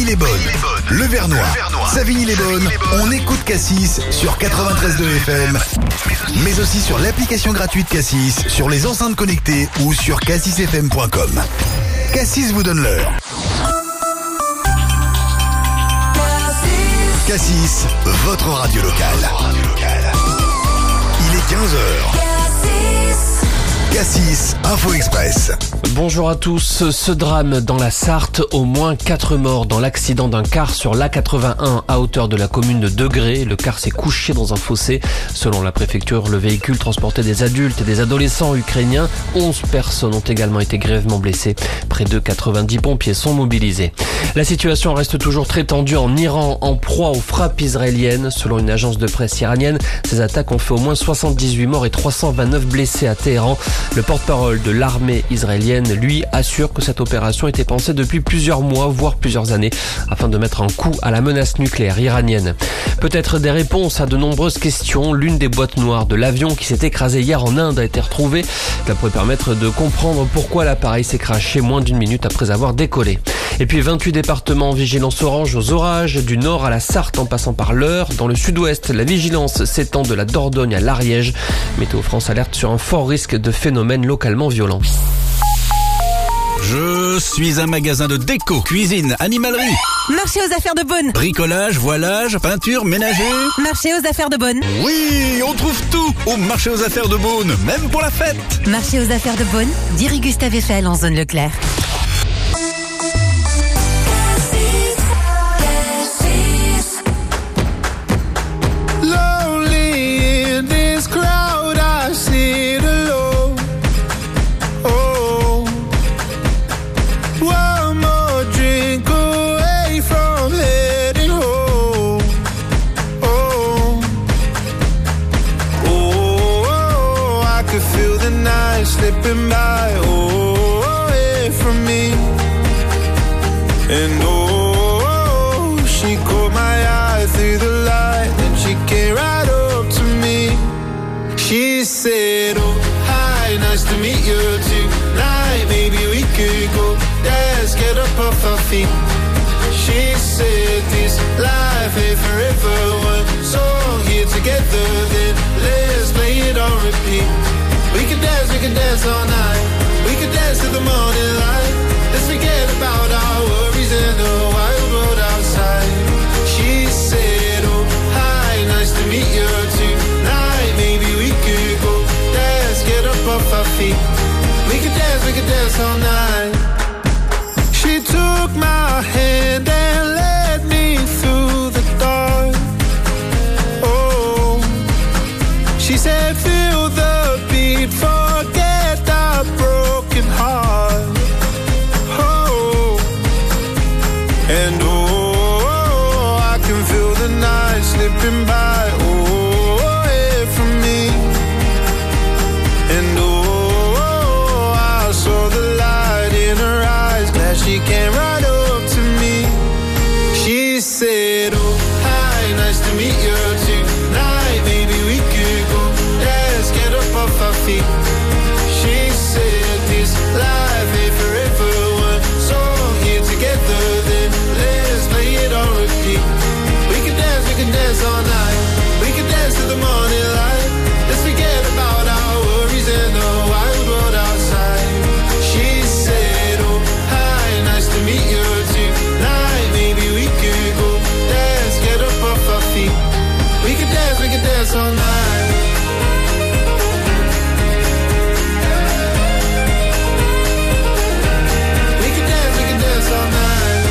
Savigny-les-Bonnes, Le Vernois, Savigny-les-Bonnes. On écoute Cassis sur 93.2 FM, mais aussi sur l'application gratuite Cassis, sur les enceintes connectées ou sur cassisfm.com. Cassis vous donne l'heure. Cassis, votre radio locale. Il est 15h. Cassis, Info Express. Bonjour à tous. Ce drame dans la Sarthe, au moins 4 morts dans l'accident d'un car sur l'A81 à hauteur de la commune de Degré. Le car s'est couché dans un fossé. Selon la préfecture, le véhicule transportait des adultes et des adolescents ukrainiens. 11 personnes ont également été grièvement blessées. Près de 90 pompiers sont mobilisés. La situation reste toujours très tendue en Iran, en proie aux frappes israéliennes. Selon une agence de presse iranienne, ces attaques ont fait au moins 78 morts et 329 blessés à Téhéran. Le porte-parole de l'armée israélienne, lui, assure que cette opération était pensée depuis plusieurs mois, voire plusieurs années, afin de mettre un coup à la menace nucléaire iranienne. Peut-être des réponses à de nombreuses questions. L'une des boîtes noires de l'avion qui s'est écrasé hier en Inde a été retrouvée. Cela pourrait permettre de comprendre pourquoi l'appareil s'est crashé moins d'une minute après avoir décollé. Et puis 28 départements en vigilance orange aux orages, du nord à la Sarthe en passant par l'Eure. Dans le sud-ouest, la vigilance s'étend de la Dordogne à l'Ariège. Météo France alerte sur un fort risque de phénomènes localement violents. Je suis un magasin de déco, cuisine, animalerie. Marché aux affaires de Beaune. Bricolage, voilage, peinture, ménager. Marché aux affaires de Beaune. Oui, on trouve tout au marché aux affaires de Beaune, même pour la fête. Marché aux affaires de Beaune, 10 rue Gustave Eiffel en zone Leclerc. Slipping by, away from me. And oh, she caught my eye through the light, and she came right up to me. She said, oh, hi, nice to meet you tonight. Maybe we could go dance, get up off our feet. She said, this life ain't forever. One song here together, then let's play it on repeat. We can dance all night. We can dance till the morning light. Let's forget about our worries and the wild world outside. She said, oh, hi, nice to meet you tonight. Maybe we could go dance, get up off our feet. We can dance all night. She took my hand and led me through the dark. Oh, she said, feel the beat, forget the broken heart. Oh, and oh, I can feel the night slipping by, away from me. And oh, I saw the light in her eyes, glad she came right up to me. She said, oh, hi, nice to meet you tonight. Maybe we could go dance, get up off our feet. She said, this life ain't forever. One song here together, then let's play it on repeat. We can dance all night. We can dance till the morning light. Let's forget about our worries and the wild world outside. She said, oh, hi, nice to meet you tonight. Maybe we could go dance, get up off our feet. We can dance all night. We can dance all night.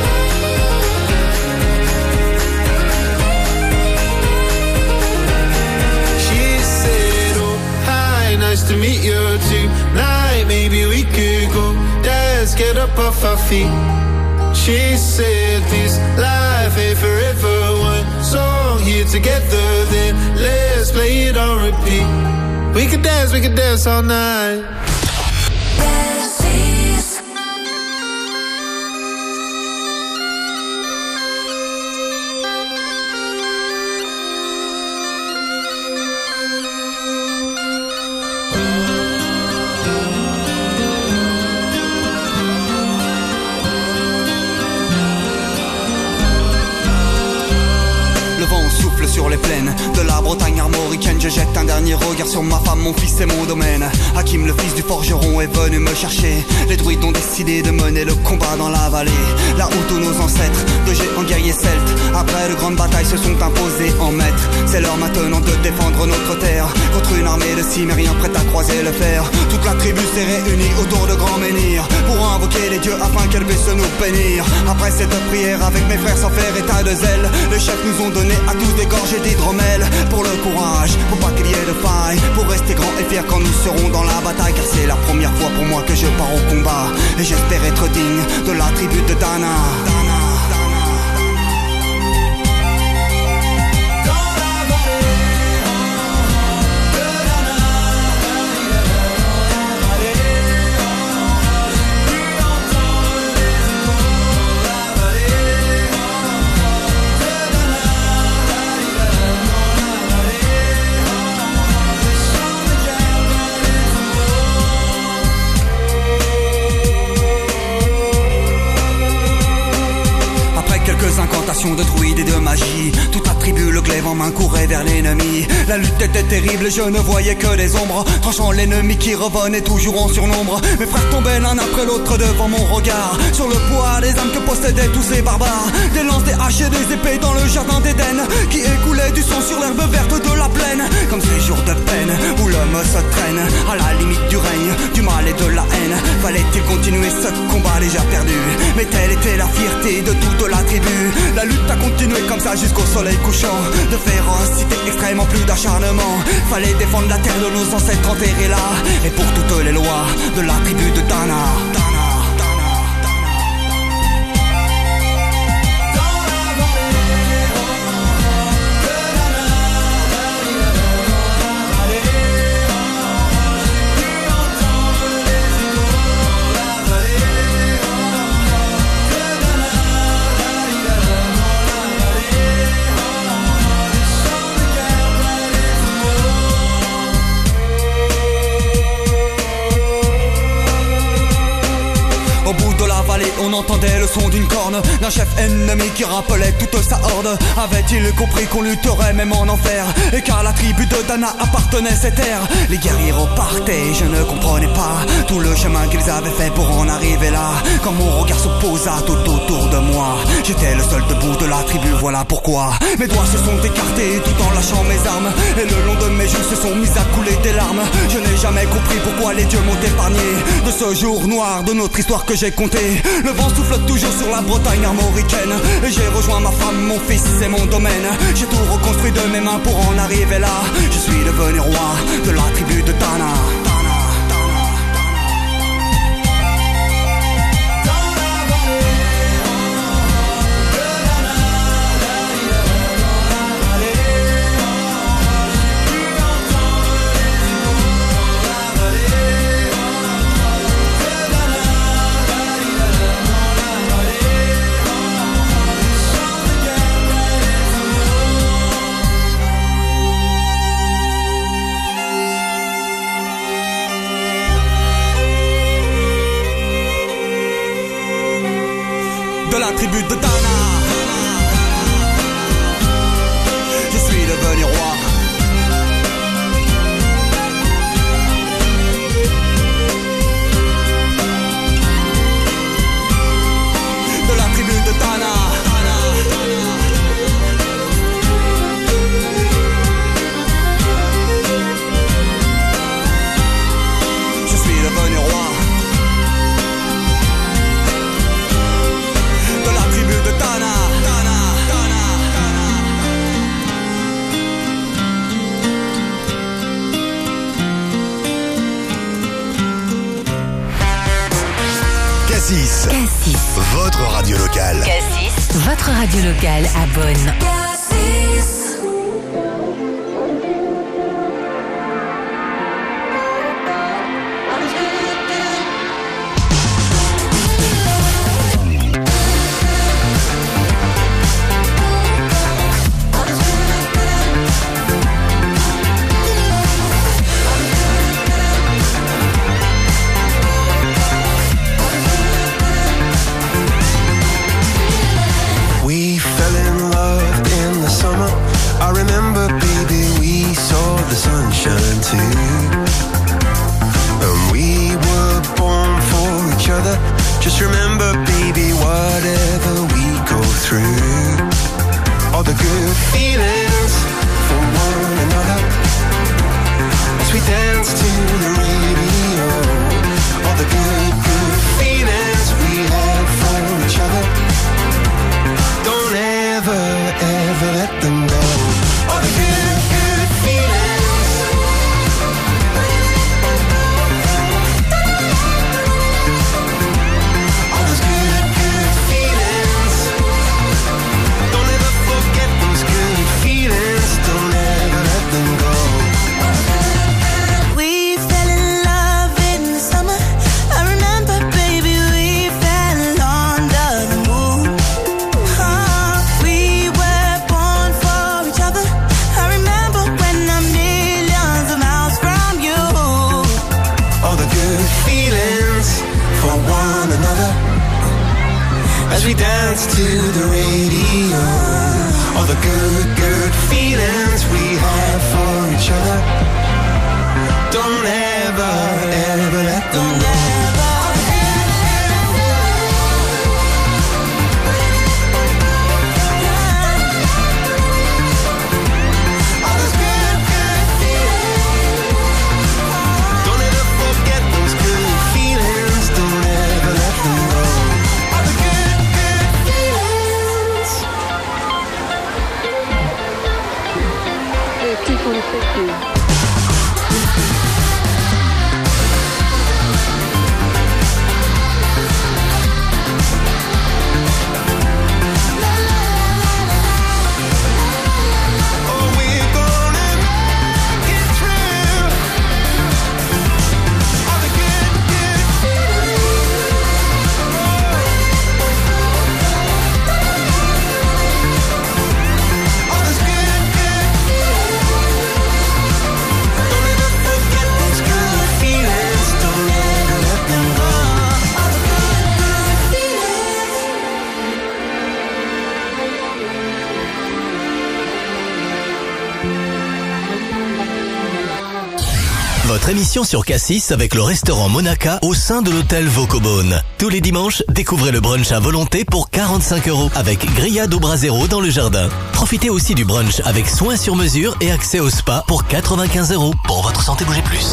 She said, oh, hi, nice to meet you tonight. Maybe we could go dance, get up off our feet. She said, this life ain't forever. One song here together, then let's play it on repeat. We can dance all night. sur les plaines de la Bretagne armoricaine. Je jette un dernier regard sur ma femme, mon fils et mon domaine. Hakim, le fils du forgeron, est venu me chercher. Les druides ont décidé de mener le combat dans la vallée, là où tous nos ancêtres, de géants guerriers celtes, après de grandes batailles se sont imposés en maîtres. C'est l'heure maintenant de défendre notre terre contre une armée de cimériens prête à croiser le fer. Toute la tribu s'est réunie autour de grands menhirs pour invoquer les dieux afin qu'elle puisse nous bénir. Après cette prière avec mes frères sans faire état de zèle, les chefs nous ont donné à tous des gorgées d'hydromel. Pour le courage, faut pas qu'il y ait de faille, pour rester grand et fier quand nous serons dans la bataille. Car c'est la première fois pour moi que je pars au combat, et j'espère être digne de la tribu de Dana. Quelques incantations de druides et de magie, toute la tribu, le glaive en main, courait vers l'ennemi. La lutte était terrible, je ne voyais que des ombres, tranchant l'ennemi qui revenait toujours en surnombre. Mes frères tombaient l'un après l'autre devant mon regard, sur le poids des âmes que possédaient tous ces barbares. Des lances, des haches et des épées dans le jardin d'Éden, qui écoulait du sang sur l'herbe verte de la plaine. Comme ces jours de peine où l'homme se traîne à la limite du règne, du mal et de la haine. Fallait-il continuer ce combat déjà perdu? Mais telle était la fierté de toute la tribu. La lutte a continué comme ça jusqu'au soleil couchant. De férocité extrême en plus d'acharnement. Fallait défendre la terre de nos ancêtres enterrés là, et pour toutes les lois de la tribu de Dana. Au bout de la vallée, on entendait le son d'une corne, d'un chef ennemi qui rappelait toute sa horde. Avait-il compris qu'on lutterait même en enfer, et qu'à la tribu de Dana appartenait cette terre? Les guerriers repartaient, je ne comprenais pas tout le chemin qu'ils avaient fait pour en arriver là. Quand mon regard se posa tout autour de moi, j'étais le seul debout de la tribu, voilà pourquoi mes doigts se sont écartés tout en lâchant mes armes, et le long de mes joues se sont mis à couler des larmes. Je n'ai jamais compris pourquoi les dieux m'ont épargné de ce jour noir de notre histoire que j'ai compté. Le vent souffle toujours sur la Bretagne armoricaine, et j'ai rejoint ma femme, mon fils et mon domaine. J'ai tout reconstruit de mes mains pour en arriver là. Je suis devenu roi de la tribu de Dana. De la tribu de Dana, je suis devenu roi. De la tribu de Dana. Je suis devenu roi. De Dana, Dana, Dana, Cassis, votre radio locale. Cassis, votre radio locale à Beaune. We fell in love in the summer. another. Just remember, baby, whatever we go through, all the good feelings for one another, as we dance to the radio, all the good feelings we have for each other, don't ever, ever let them go. All the good feelings, all those good feelings, don't ever forget those good feelings, don't ever let them go. We fell in love in the summer. I remember, baby, we fell under the moon. We were born for each other. I remember when I'm millions of miles from you. All the good feelings for one another, as we dance to the radio, all the good feelings we have for each other, don't ever, ever let them go. All those good feelings, don't ever forget those good feelings, don't ever let them go. All the good feelings. Oh, we're gonna make it through. All the good feelings. All those good feelings. Don't ever forget those good feelings. Don't ever let them go. All the good feelings. Votre émission sur Cassis avec le restaurant Monaca au sein de l'hôtel Vaucobone. Tous les dimanches, découvrez le brunch à volonté pour 45 € avec grillade au brasero dans le jardin. Profitez aussi du brunch avec soins sur mesure et accès au spa pour 95 €. Pour votre santé, bougez plus.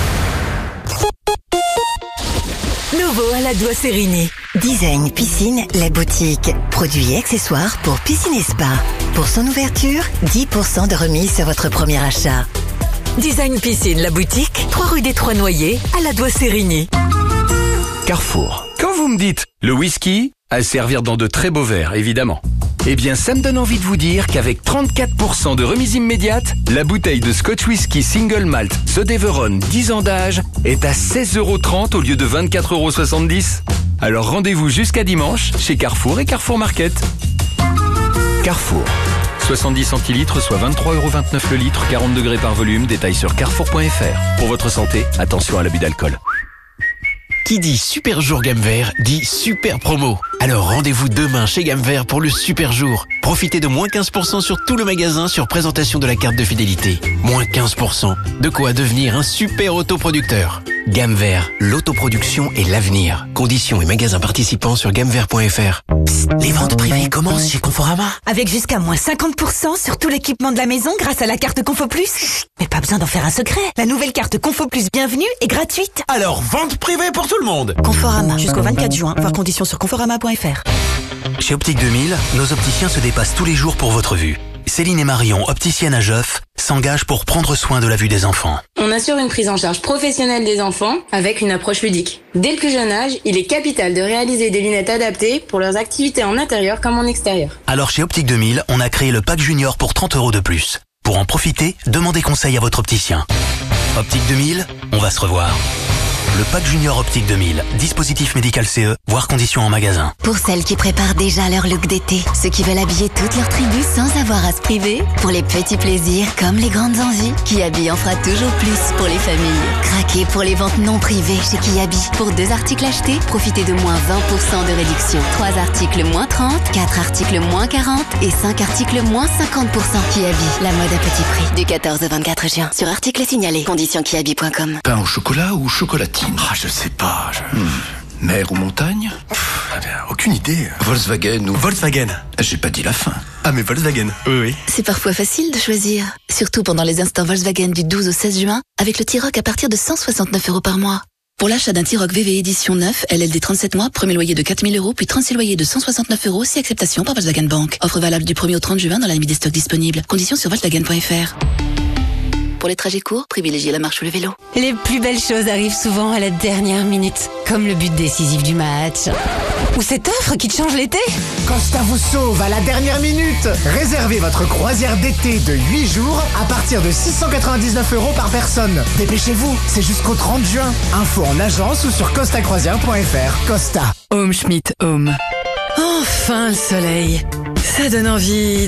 Nouveau à la Doua Sérigny. Design Piscine, la boutique. Produits et accessoires pour piscine et spa. Pour son ouverture, 10% de remise sur votre premier achat. Design Piscine, la boutique, 3 rue des Trois Noyers, à la Doua Sérigny. Carrefour. Quand vous me dites le whisky, à servir dans de très beaux verres, évidemment. Eh bien, ça me donne envie de vous dire qu'avec 34% de remise immédiate, la bouteille de Scotch Whisky Single Malt The Deveron 10 ans d'âge est à 16,30 € au lieu de 24,70 €. Alors rendez-vous jusqu'à dimanche chez Carrefour et Carrefour Market. Carrefour. 70 centilitres, soit 23,29 € le litre, 40 degrés par volume. Détail sur carrefour.fr. Pour votre santé, attention à l'abus d'alcool. Qui dit super jour gamme vert dit super promo. Alors rendez-vous demain chez Gamme Vert pour le super jour. Profitez de moins 15% sur tout le magasin sur présentation de la carte de fidélité. Moins 15%. De quoi devenir un super autoproducteur. Gamme Vert, l'autoproduction et l'avenir. Conditions et magasins participants sur gammevert.fr. Les ventes privées commencent chez Conforama. Avec jusqu'à moins 50% sur tout l'équipement de la maison grâce à la carte Confo Plus. Mais pas besoin d'en faire un secret. La nouvelle carte Confo Plus Bienvenue est gratuite. Alors, vente privée pour tout le monde. Conforama, jusqu'au 24 juin. Voir conditions sur conforama.fr. Chez Optique 2000, nos opticiens se dépassent tous les jours pour votre vue. Céline et Marion, opticiennes à Joff, s'engagent pour prendre soin de la vue des enfants. On assure une prise en charge professionnelle des enfants avec une approche ludique. Dès le plus jeune âge, il est capital de réaliser des lunettes adaptées pour leurs activités en intérieur comme en extérieur. Alors chez Optique 2000, on a créé le pack junior pour 30 € de plus. Pour en profiter, demandez conseil à votre opticien. Optique 2000, on va se revoir. Le pack junior Optique 2000, dispositif médical CE, voire conditions en magasin. Pour celles qui préparent déjà leur look d'été, ceux qui veulent habiller toute leur tribu sans avoir à se priver, pour les petits plaisirs comme les grandes envies, Kiabi en fera toujours plus pour les familles. Craquez pour les ventes non privées chez Kiabi. Pour 2 articles achetés, profitez de moins 20% de réduction. 3 articles moins 30, 4 articles moins 40 et 5 articles moins 50%. Kiabi, la mode à petit prix. Du 14 au 24 juin. Sur articles signalés. Conditions kiabi.com. Pain au chocolat ou chocolatine? Ah, je sais pas. Mer ou montagne? Aucune idée. Volkswagen ou... Volkswagen. J'ai pas dit la fin. Ah mais Volkswagen, oui. C'est parfois facile de choisir. Surtout pendant les instants Volkswagen du 12 au 16 juin, avec le T-Roc à partir de 169 € par mois. Pour l'achat d'un T-Roc VV édition 9, LLD 37 mois, premier loyer de 4 000 €, puis 36 loyers de 169 €, si acceptation par Volkswagen Bank. Offre valable du 1er au 30 juin dans la limite des stocks disponibles. Conditions sur Volkswagen.fr. Pour les trajets courts, privilégiez la marche ou le vélo. Les plus belles choses arrivent souvent à la dernière minute, comme le but décisif du match. Ou cette offre qui te change l'été. Costa vous sauve à la dernière minute. Réservez votre croisière d'été de 8 jours à partir de 699 € par personne. Dépêchez-vous, c'est jusqu'au 30 juin. Info en agence ou sur costacroisière.fr. Costa. Home Schmidt Home. Enfin le soleil. Ça donne envie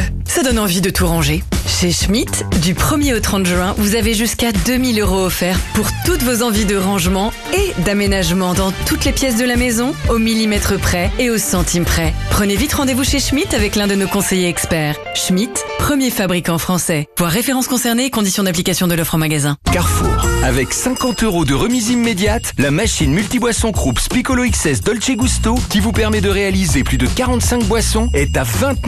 de tout ranger. Chez Schmidt, du 1er au 30 juin, vous avez jusqu'à 2 000 € offerts pour toutes vos envies de rangement et d'aménagement dans toutes les pièces de la maison, au millimètre près et au centime près. Prenez vite rendez-vous chez Schmidt avec l'un de nos conseillers experts. Schmidt, premier fabricant français. Voir références concernées et conditions d'application de l'offre en magasin. Carrefour. Avec 50 € de remise immédiate, la machine multiboisson Krups Piccolo XS Dolce Gusto, qui vous permet de réaliser plus de 45 boissons, est à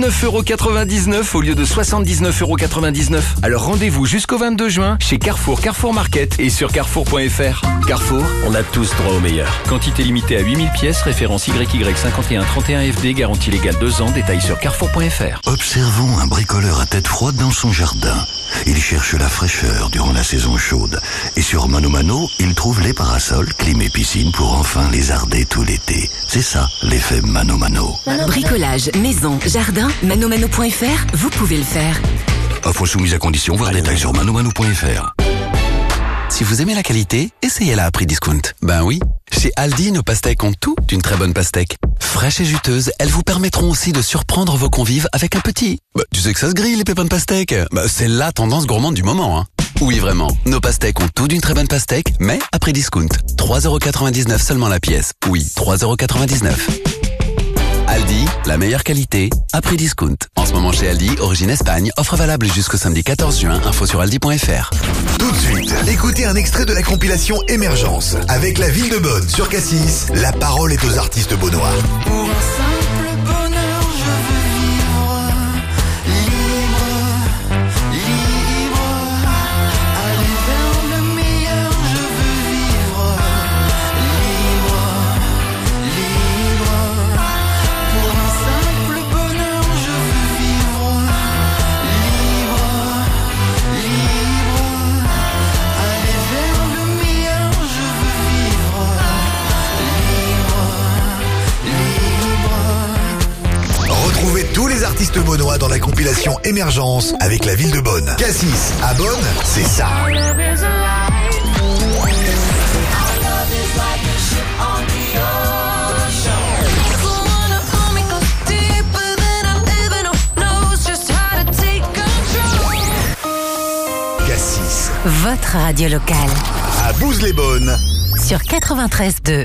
29,99 € au lieu de 79,99 €. Alors rendez-vous jusqu'au 22 juin chez Carrefour, Carrefour Market et sur carrefour.fr. Carrefour, on a tous droit au meilleur. Quantité limitée à 8000 pièces, référence YY5131FD, garantie légale 2 ans, détail sur carrefour.fr. Observons un bricoleur à tête froide dans son jardin. Il cherche la fraîcheur durant la saison chaude. Et sur Mano Mano, il trouve les parasols, clim et piscine pour enfin lézarder tout l'été. C'est ça, l'effet Mano Mano. Bricolage, maison, jardin, manomano.fr, vous pouvez le faire. Offre soumise à condition, voir détails sur manomano.fr. Si vous aimez la qualité, essayez-la à prix discount. Ben oui, chez Aldi, nos pastèques ont tout d'une très bonne pastèque. Fraîches et juteuses, elles vous permettront aussi de surprendre vos convives avec un petit. Tu sais que ça se grille les pépins de pastèque. C'est la tendance gourmande du moment, hein. Oui, vraiment, nos pastèques ont tout d'une très bonne pastèque, mais à prix discount. 3,99 € seulement la pièce. Oui, 3,99 €. Aldi, la meilleure qualité, à prix discount. En ce moment chez Aldi, origine Espagne, offre valable jusqu'au samedi 14 juin, info sur aldi.fr. Tout de suite, écoutez un extrait de la compilation Émergence. Avec la ville de Bonn sur Cassis, la parole est aux artistes beaunois. Pour un simple bonheur, je veux vivre libre, libre. Aller vers le meilleur, je veux vivre libre, libre. Pour un simple bonheur, je veux vivre libre, libre. Aller vers le meilleur, je veux vivre libre, libre. Retrouvez tous les artistes beaunois dans la compilation Émergence avec la ville de Bonn. Cassis, à Bonn, c'est ça. Cassis. Votre radio locale. À Bouzes-les-Bonnes. Sur 93.2.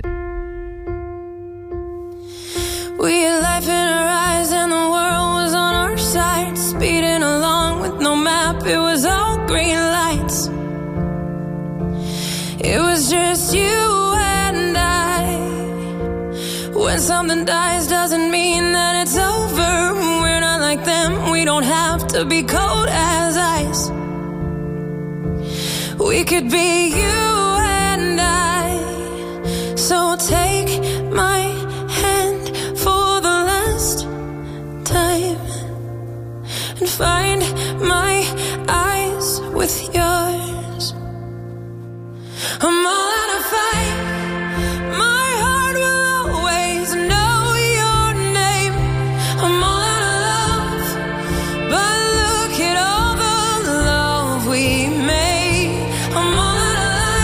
We had life in our eyes and the world was on our side. Speeding along with no map, it was all green lights. It was just you and I. When something dies doesn't mean that it's over. We're not like them, we don't have to be cold as ice. We could be you and I. So take my hand for the last time and find my eyes with yours. I'm all out of fight. My heart will always know your name. I'm all out of love, but look at all the love we made. I'm all out of light.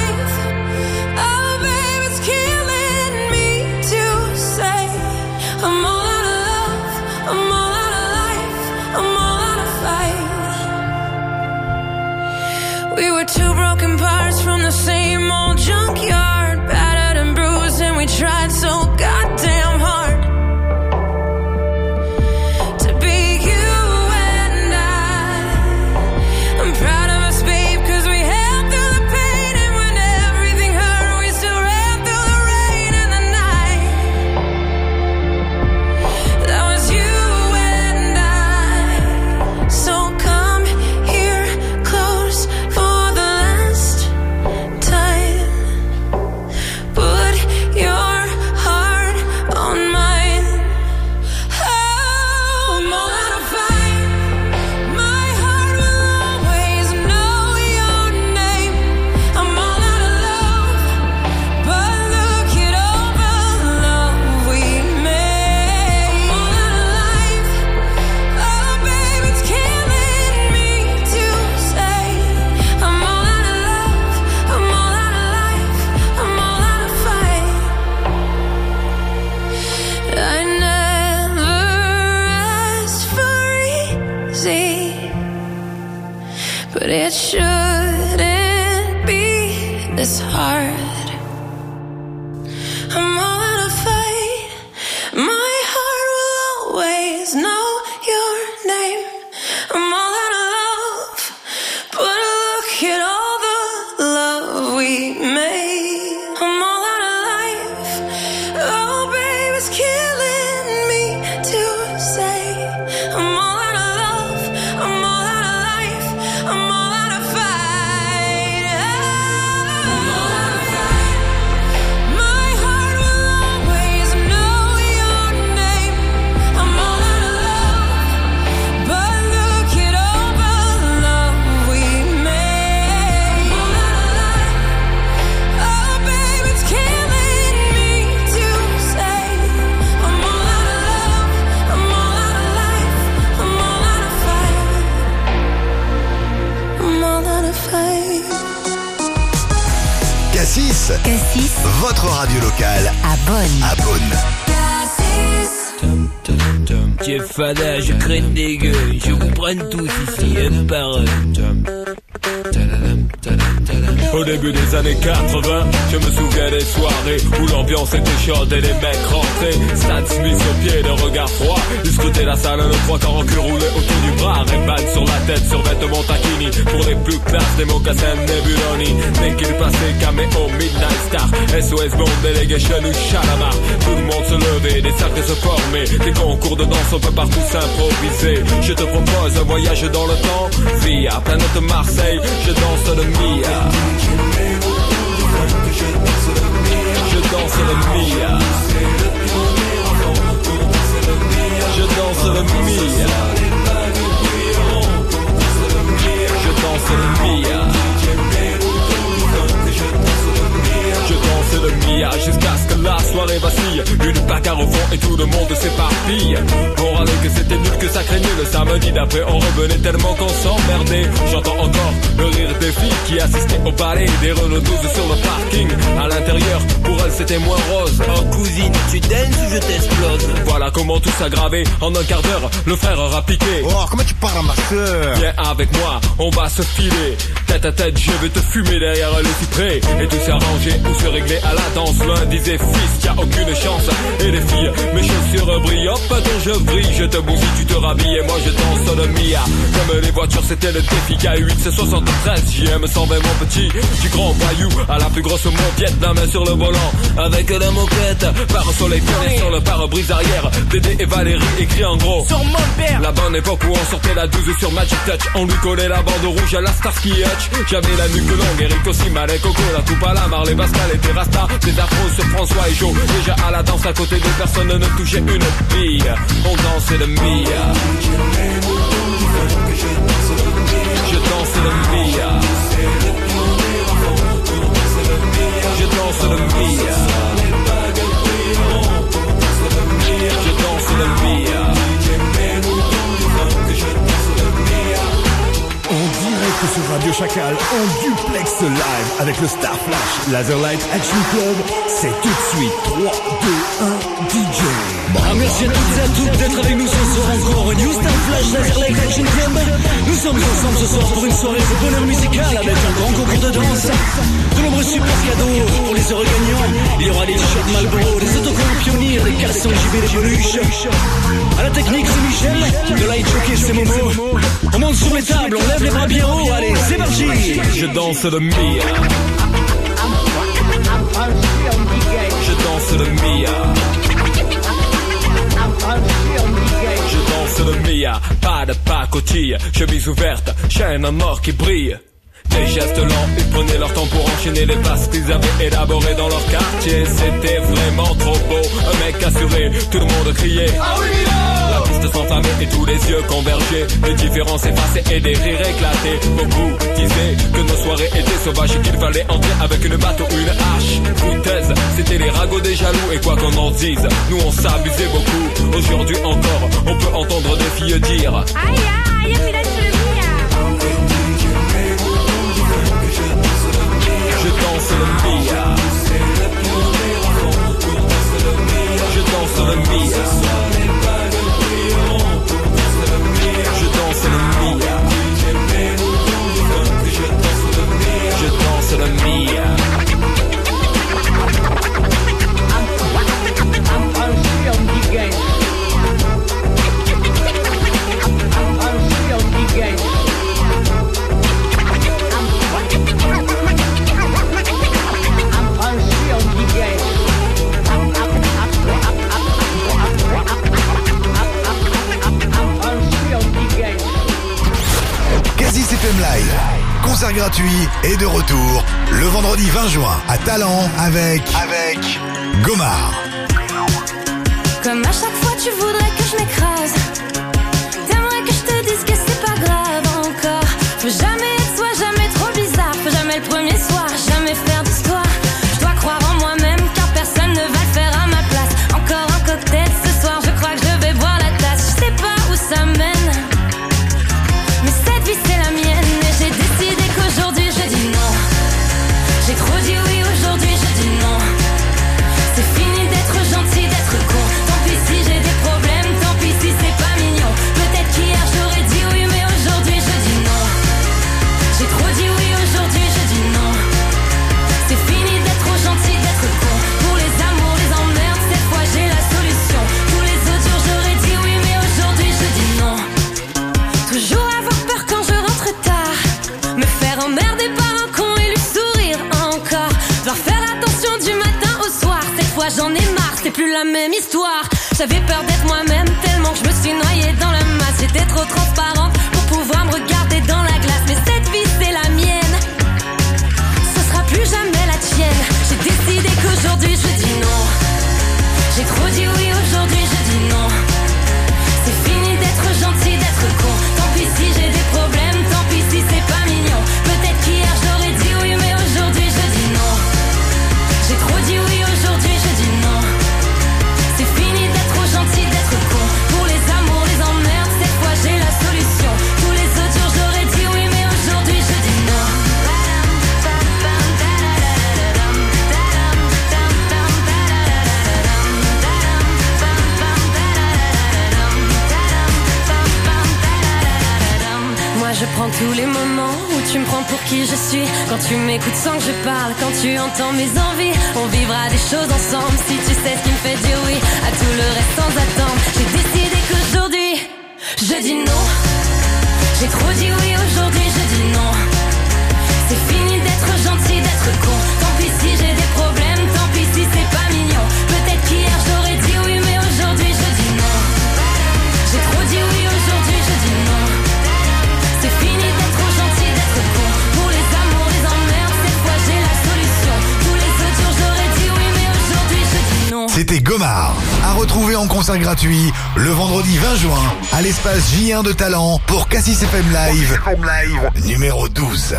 but it shouldn't be this hard. I'm all out of fight. My heart will always know your name. I'm all out of love, but look at all the love we made. I'm all out of life. Oh, babe, it's killing me to say. I'm all out of love. I'm all out of life. I'm all out of fight. I'm all out of fight. My heart will always know your name. I'm all out of love, but look at all the love we made. I'm all out of life. Oh, babe, it's killing me to say. I'm all out of love. I'm all out of life. I'm all out of fight. I'm all out of fight. Cassis, votre radio locale à Bonne. À Bonne. Tiens Fada, je crée des gueules, je vous prenne tous ici, un par un. Au début des années 80, je me souviens des soirées où l'ambiance était chaude et les mecs rentraient. Stan Smith au pied, de regard froid. Ils scrutaient la salle, le trois quarts en cul roulé autour du bras. Ray-Ban sur la tête, sur vêtements taquini. Pour les plus classes, des mocassins Nebuloni. Dès qu'il passait, caméo, Midnight Star, SOS Bond, Delegation ou Chalamar. Tout le monde se levait, des cercles se formaient. Des concours de danse, on peut partout s'improviser. Je te propose un voyage dans le temps via planète Marseille, je danse le Mia. Je danse le Mia. Je danse le Mia. Je danse le Mia. Je danse le Mia jusqu'à ce que la soirée vacille. Une bagarre au fond et tout le monde s'éparpille. On râlait que c'était nul, que ça craignait. Le samedi d'après on revenait tellement qu'on s'emmerdait. J'entends encore le rire des filles qui assistaient au ballet. Des Renault 12 sur le parking. À l'intérieur, pour elles c'était moins rose. Oh cousine, tu danses ou je t'explose? Voilà comment tout s'aggravait. En un quart d'heure, le frère aura piqué. Oh, comment tu parles à ma soeur? Viens avec moi, on va se filer. Tête à tête, je vais te fumer derrière le cyprès. Et tout s'arranger ou se régler à la danse. L'un disait fils, y'a aucune chance. Et les filles, mes chaussures brillent. Hop, attends, je brille, je te bousille, tu te rhabilles. Et moi je danse le Mia. Comme les voitures, c'était le défi. K8, c'est 73, JM 120 mon petit. Du grand voyou à la plus grosse moquette. La main sur le volant, avec la moquette. Pare-soleil pionnier sur le pare-brise arrière. Dédé et Valérie écrit en gros sur mon père. La bonne époque où on sortait la 12 sur Magic Touch. On lui collait la bande rouge à la Starsky Hutch. J'avais la nuque longue, Eric aussi, Malek, Coco, la coupe à la Marley, Pascal et Terrasta. Des afros sur François et Joe. Déjà à la danse à côté de personne ne touchait une bille. On dansait le Mia. Je danse le Mia. Je danse le Mia. Je danse le Mia. En direct sur Radio Chacal, en duplex live avec le Star Flash Laserlight Action Club, c'est tout de suite 3, 2, 1, DJ. Merci à toutes et à toutes d'être avec nous ce soir encore. New Star Flash Laserlight Action Club. Nous sommes ensemble ce soir pour une soirée de bonheur musical avec un grand concours de danse. De nombreux super cadeaux pour les heureux gagnants. Il y aura des t-shirts Marlboro, des autocollants Pionnier, des caleçons JB, des peluches. À la technique c'est Michel, de light jockey c'est Momo. On monte sur les tables, on lève les bras bien haut, allez c'est parti. Je danse le Mia. Je danse le Mia. Je danse le Mia. Pas de pacotille, chemise ouverte, chaîne en or qui brille. Des gestes lents, ils prenaient leur temps pour enchaîner les passes qu'ils avaient élaborées dans leur quartier. C'était vraiment trop beau, un mec assuré, tout le monde criait ah oui, la piste s'enflammait et tous les yeux convergeaient. Les différences effacées et des rires éclatés. Beaucoup disaient que nos soirées étaient sauvages et qu'il fallait entrer avec une batte ou une hache. Foutaise, c'était les ragots des jaloux et quoi qu'on en dise, nous on s'abusait beaucoup. Aujourd'hui encore, on peut entendre des filles dire aïe aïe, aïe, je danse le Mia. Je danse le Mia. Je danse le Mia. concert gratuit est de retour le vendredi 20 juin à Talent avec Gomard. Comme à chaque fois tu voudrais que je m'écrase, t'aimerais que je te dise que c'est pas grave encore. Faut jamais être soi, jamais trop bizarre. Faut jamais le premier soir, jamais faire d'histoire. Je dois croire en moi-même car personne ne va le faire à ma place. Encore un cocktail ce soir, je crois que je vais boire la tasse. Je sais pas où ça mène, mais cette vie c'est la mienne. Et j'ai décidé qu'aujourd'hui je dis non. J'ai trop dit oui, aujourd'hui je dis non. C'est fini d'être gentil, d'être con. Tant pis si j'ai des problèmes, tant pis si c'est pas mignon. Peut-être qu'hier j'aurais dit oui, mais aujourd'hui je dis non. J'ai trop dit oui, aujourd'hui je dis non. C'est fini d'être trop gentil, d'être con. Pour les amours, les emmerdes, cette fois j'ai la solution. Tous les autres jours j'aurais dit oui, mais aujourd'hui je dis non. Toujours avoir peur quand je rentre tard, me faire emmerder par un con et lui sourire encore. Devoir faire attention du matin au soir. Cette fois j'en ai marre, c'est plus la même histoire. J'avais peur d'être moi-même tellement que je me suis noyée dans la masse. J'étais trop transparente pour pouvoir me regarder dans la glace. Mais cette vie c'est la mienne, ce sera plus jamais la tienne. J'ai décidé qu'aujourd'hui je dis non. J'ai trop dit oui, aujourd'hui je dis non. C'est fini d'être gentil, d'être con. Tant pis si j'ai des problèmes, tant pis si c'est pas mignon. Peut-être qu'hier j'aurais dit oui, mais aujourd'hui je dis non. J'ai trop dit oui, aujourd'hui je dis non. C'est fini d'être trop gentil, d'être con. Pour les amours, les emmerdes, cette fois j'ai la solution. Tous les autres jours j'aurais dit oui, mais aujourd'hui je dis non. Moi je prends tous les moments où tu me prends pour qui je suis. Quand tu m'écoutes sans que je parle, quand tu entends mes envies. On vivra des choses ensemble si tu sais ce qui me fait dire oui à tout le reste sans attendre. J'ai décidé qu'aujourd'hui je dis non. J'ai trop dit oui, aujourd'hui je dis non. C'est fini d'être gentil, d'être con. Tant pis si j'ai des problèmes, tant pis si c'est pas mignon. Peut-être qu'hier j'aurais dit oui, mais aujourd'hui je dis non. J'ai trop dit oui, aujourd'hui je dis non. C'est fini d'être trop gentil, d'être con. Pour les amours, les emmerdes, cette fois j'ai la solution. Tous les autres jours j'aurais dit oui, mais aujourd'hui je dis non. C'était Gomard, à retrouver en concert gratuit le vendredi 20 juin à l'espace J1 de Talent pour Cassis FM Live, numéro 12.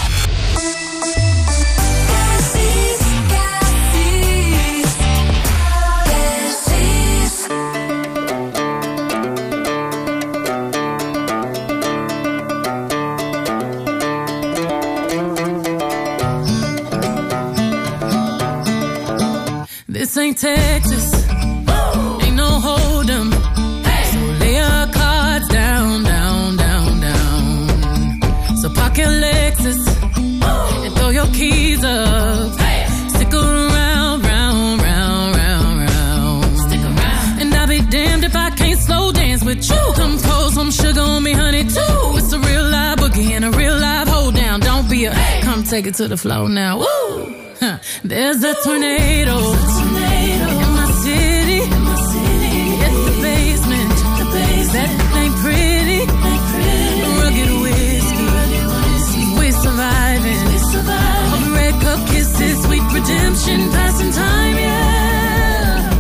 This ain't Texas, ain't no hold'em. So lay your cards down, down, down, down. So park your Lexus and throw your keys up. Stick around, round, round, round, round. Stick around. And I'll be damned if I can't slow dance with you. Come pour some sugar on me, honey, too. It's a real live boogie and a real live hold down. Don't be a come take it to the floor now. Woo! There's a tornado in my city. It's the basement. That ain't pretty. Rugged whiskey. We're surviving. Red cup kisses, sweet redemption, passing time, yeah.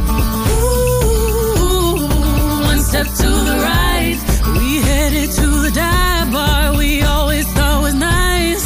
Ooh, one step to the right. We headed to the dive bar we always thought was nice.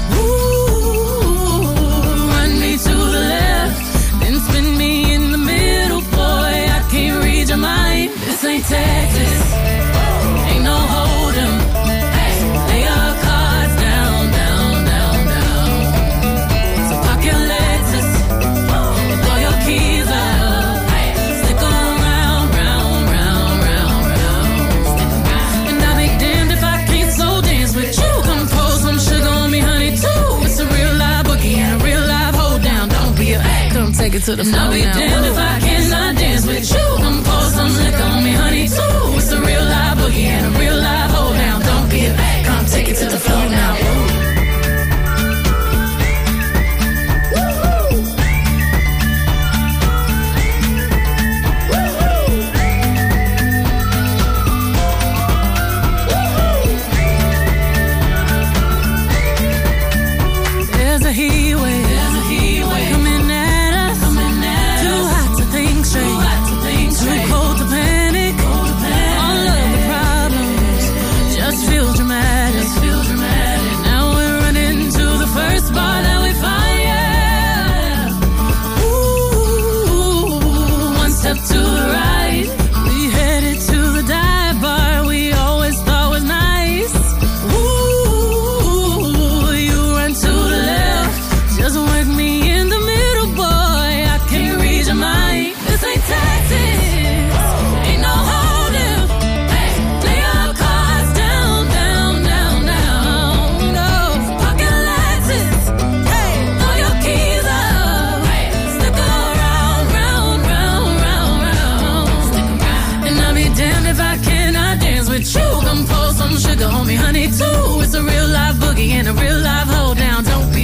Texas, ain't no hold'em. Lay your cards down, down, down, down. So park your Lexus and throw your keys up. Stick around, round, round, round, round. And I'll be damned if I can't slow dance with you. Come pour some sugar on me, honey, too. It's a real live boogie and a real live hold down. Don't be a come take it to the floor now. I'll be damned if I cannot dance with you. Come pour some liquor on me, honey, too. It's a real live boogie and a real live hold down. Don't be a come take it to the floor now.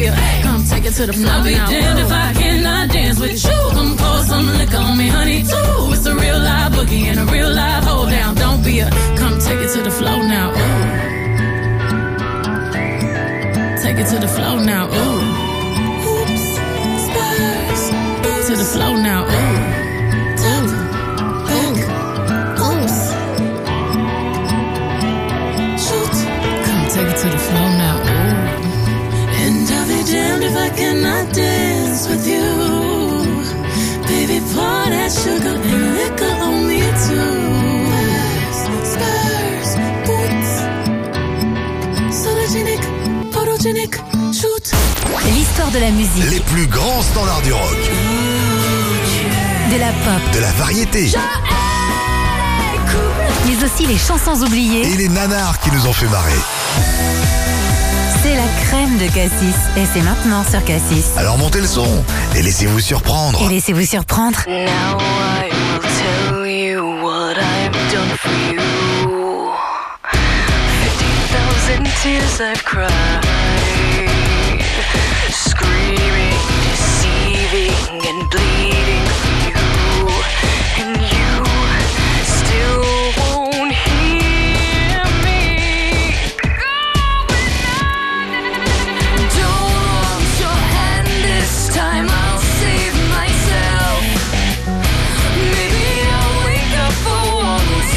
a, come take it to the floor. I'll be damned if I cannot dance with you. Come pour some liquor on me, honey, too. It's a real live boogie and a real live hold down. Don't be a, come take it to the floor now. Ooh. Take it to the floor now. Ooh. Oops, Spurs. To the floor now. Ooh. Take it to the floor now, ooh. And I'll be damned if I cannot dance with you. Baby, pour that sugar and liquor on me too. Spurs, boots, sologenic, photogenic, shoot. L'histoire de la musique. Les plus grands standards du rock. De la pop. De la variété. Mais aussi les chansons oubliées. Et les nanars qui nous ont fait marrer. C'est la crème de Cassis. Et c'est maintenant sur Cassis. Alors montez le son et laissez-vous surprendre. Et laissez-vous surprendre. Now I will tell you what I've done for you. 50,000 tears I've cried. Screaming, deceiving and bleeding for you. And you still won't hear me. Don't want your hand this time, I'll save myself. Maybe I'll wake up for once.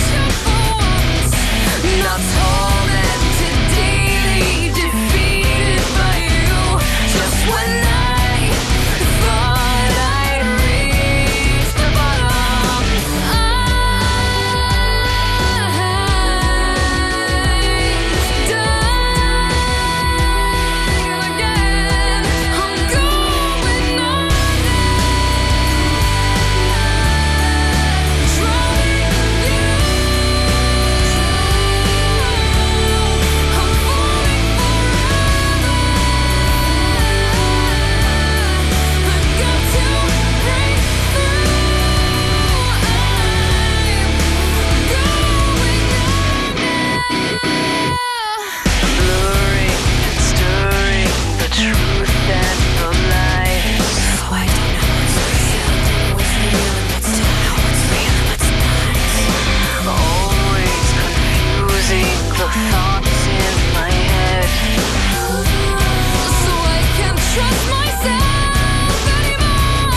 Not tormented, daily defeated by you. Just when I thought I'd reached the bottom, blurring and stirring the truth and the lies. Oh, I don't know what's real, what's real, and what's not. What's real and what's not. Always confusing the thoughts in my head. So I can't trust myself anymore.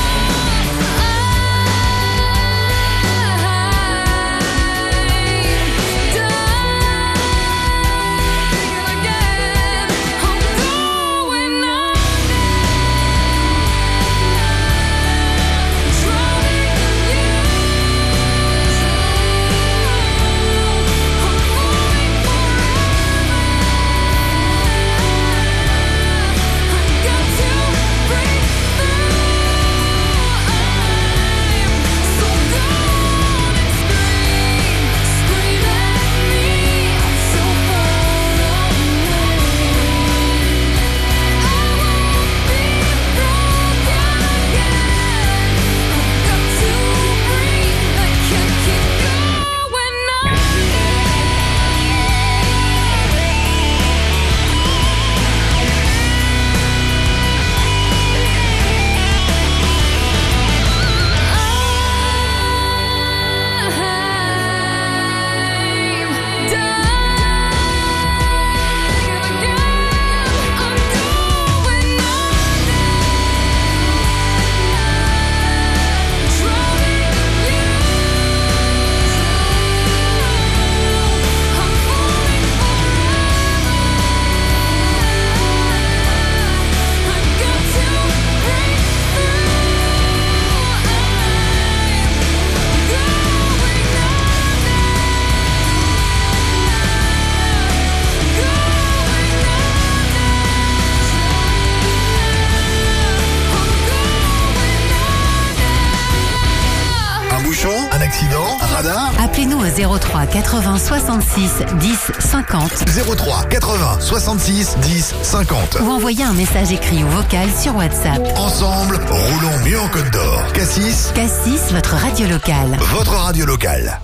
Un accident? Un radar? Appelez-nous au 03 80 66 10 50. 03 80 66 10 50. Ou envoyez un message écrit ou vocal sur WhatsApp. Ensemble, roulons mieux en Côte d'Or. Cassis. Cassis, votre radio locale. Votre radio locale.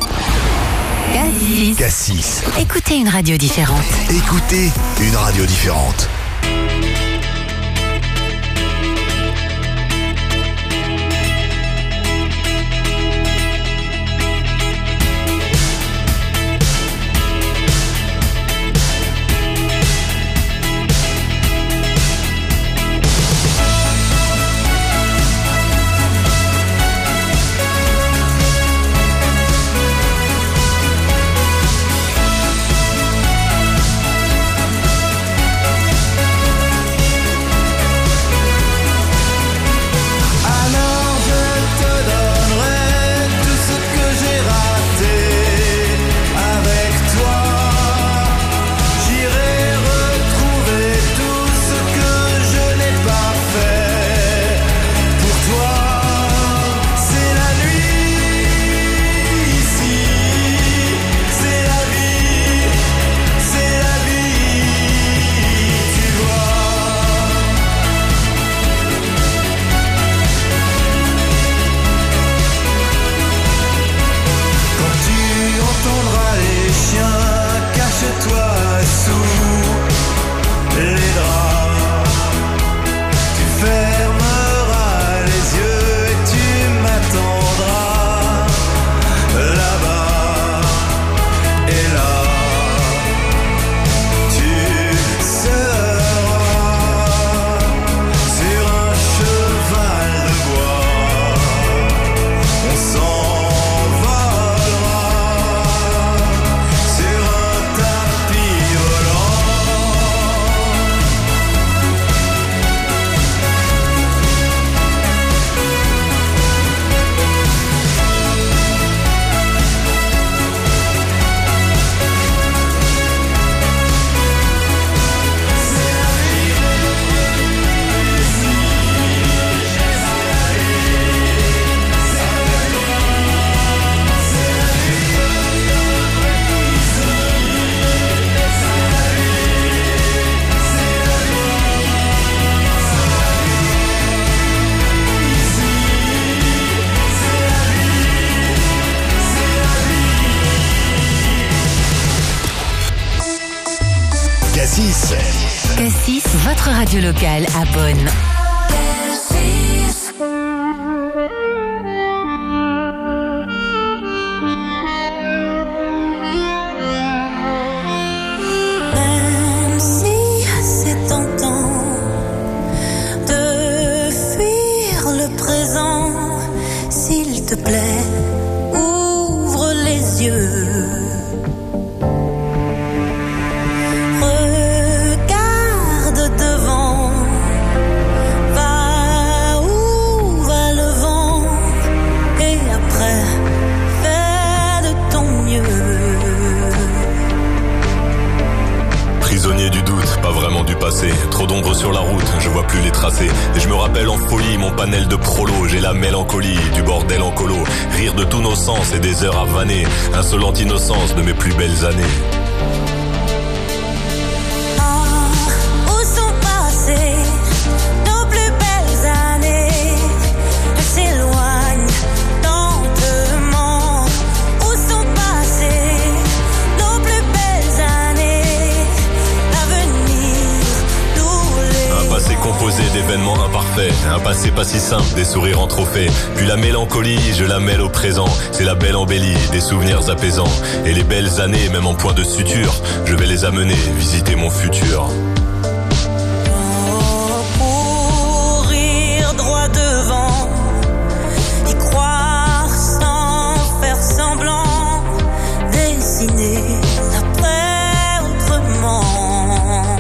Cassis. Cassis. Écoutez une radio différente. Écoutez une radio différente. Cassis. Cassis, votre radio locale à Beaune. Même si c'est tentant de fuir le présent, s'il te plaît, ouvre les yeux. Regarde devant, va où va le vent, et après, fais de ton mieux. Prisonnier du doute, pas vraiment du passé. Trop d'ombre sur la route, je vois plus les tracés. Et je me rappelle en folie mon panel de prolo. J'ai la mélancolie du bordel en colo. Rire de tous nos sens et des heures à vanner. Insolente innocence de mes plus belles années. Où sont passées nos plus belles années? Elles s'éloignent lentement. Où sont passées nos plus belles années? L'avenir nous les... Un passé composé d'événements imparfaits. Un passé pas si simple, des sourires en trophée. Puis la mélancolie, je la mêle au présent. C'est la belle embellie, des souvenirs apaisants. Et les belles années, même en point de suture, je vais les amener visiter mon futur. Courir droit devant, y croire sans faire semblant, dessiner l'après autrement.